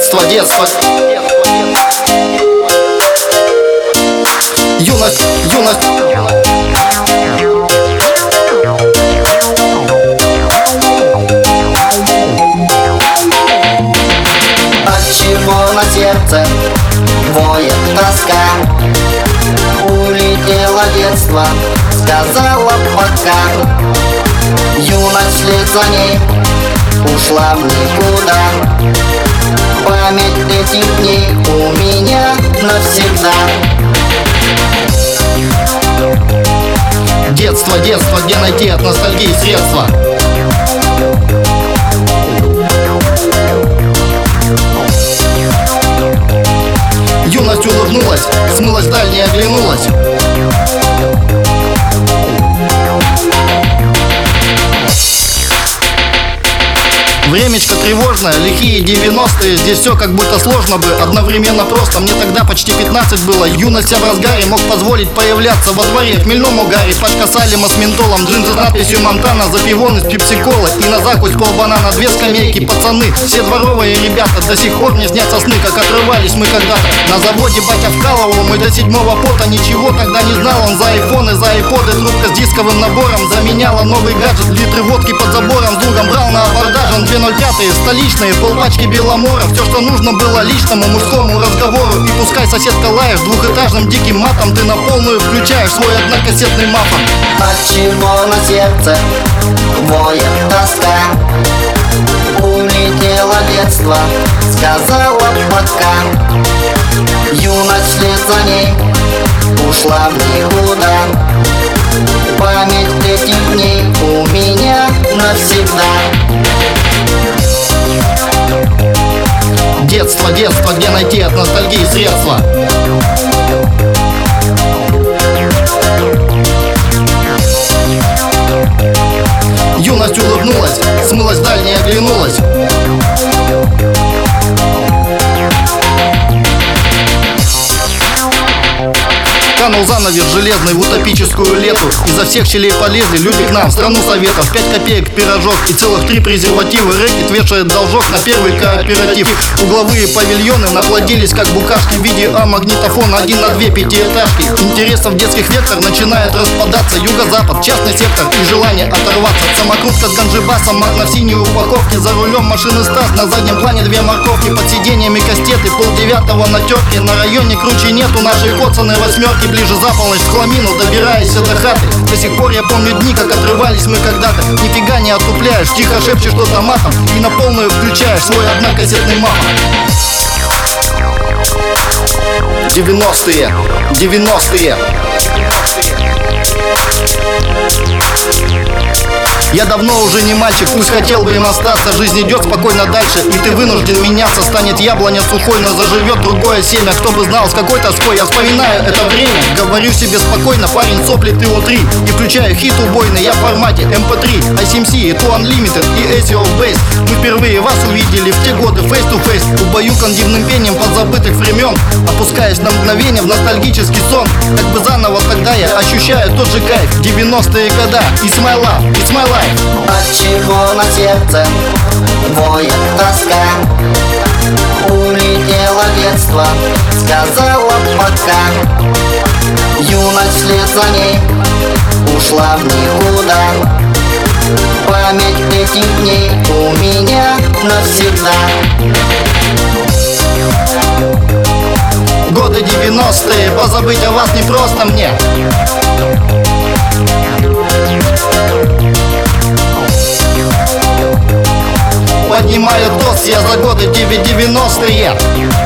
Детство, детство. Юность, юность. Отчего на сердце воет тоска? Улетело детство, сказала пока. Юность вслед за ней ушла в никуда. Память этих дней у меня навсегда. Детство, детство, где найти от ностальгии средства? Юность улыбнулась, смылась вдаль, не оглянулась. Времечко тревожное, лихие 90-е. Здесь все как будто сложно бы, одновременно просто. Мне тогда почти 15 было, юность вся в разгаре. Мог позволить появляться во дворе в хмельном угаре. Пачка салима с ментолом, джинсы с надписью Монтана, запивон из пепси-колы и на закусь полбанана, 2 скамейки, пацаны. Все дворовые ребята, до сих пор не снятся сны, как отрывались мы когда-то. На заводе батя вкалывал, мы до 7-го пота. Ничего тогда не знал он за айфоны, за айподы. Трубка с дисковым набором заменяла новый гаджет. Литры водки под забором, с другом брал на абордаж. 205-е, столичные, полпачки беломора. Все, что нужно было личному мужскому разговору. И пускай соседка лаешь двухэтажным диким матом, ты на полную включаешь свой однокассетный мафон. Отчего на сердце воет тоска? Улетело детство, сказала пока. Юность вслед за ней ушла в никуда. Память этих дней у меня навсегда. Детство, детство, где найти от ностальгии средства? Юность улыбнулась, смылась вдаль, не оглянулась. Канул занавес железный в утопическую лету. Изо всех щелей полезли люди к нам в страну советов. 5 копеек пирожок и целых 3 презерватива. Рэкет вешает должок на первый кооператив. Угловые павильоны наплодились как букашки в виде магнитофона 1 на 2 пятиэтажки. Интересов детских вектор начинает распадаться. Юго-запад, частный сектор и желание оторваться. Самокрутка с ганджибасом, маг на синей упаковке. За рулем машины Стас, на заднем плане 2 морковки. Под сиденьями кастеты, 8:30 на терке. На районе круче нету нашей коцаной 8-ки. Ближе за полночь в хламину, добираясь до хаты. До сих пор я помню дни, как отрывались мы когда-то. Нифига не отупляешь, тихо шепчешь что-то матом и на полную включаешь свой однокассетный мафон. 90-е, 90-е. Я давно уже не мальчик, пусть хотел бы им остаться. Жизнь идет спокойно дальше, и ты вынужден меняться. Станет яблоня сухой, но заживет другое семя. Кто бы знал, с какой тоской я вспоминаю это время. Говорю себе спокойно, парень, сопли ты утри. И включаю хит убойный, я в формате MP3, ICMC, и To Unlimited, и ACO Bass. Мы впервые вас увидели в те годы face to face. Убаюкан дивным пением подзабытых времен. Опускаясь на мгновение в ностальгический сон. Как бы заново тогда я ощущаю тот же кайф. 90-е года, it's my love, it's my life. Отчего на сердце воет тоска? Улетело детство, сказала пока. Юность вслед за ней ушла в никуда. Память этих дней у меня навсегда. Годы 90-е, позабыть о вас не просто мне. Поднимаю тост я за годы 90-е.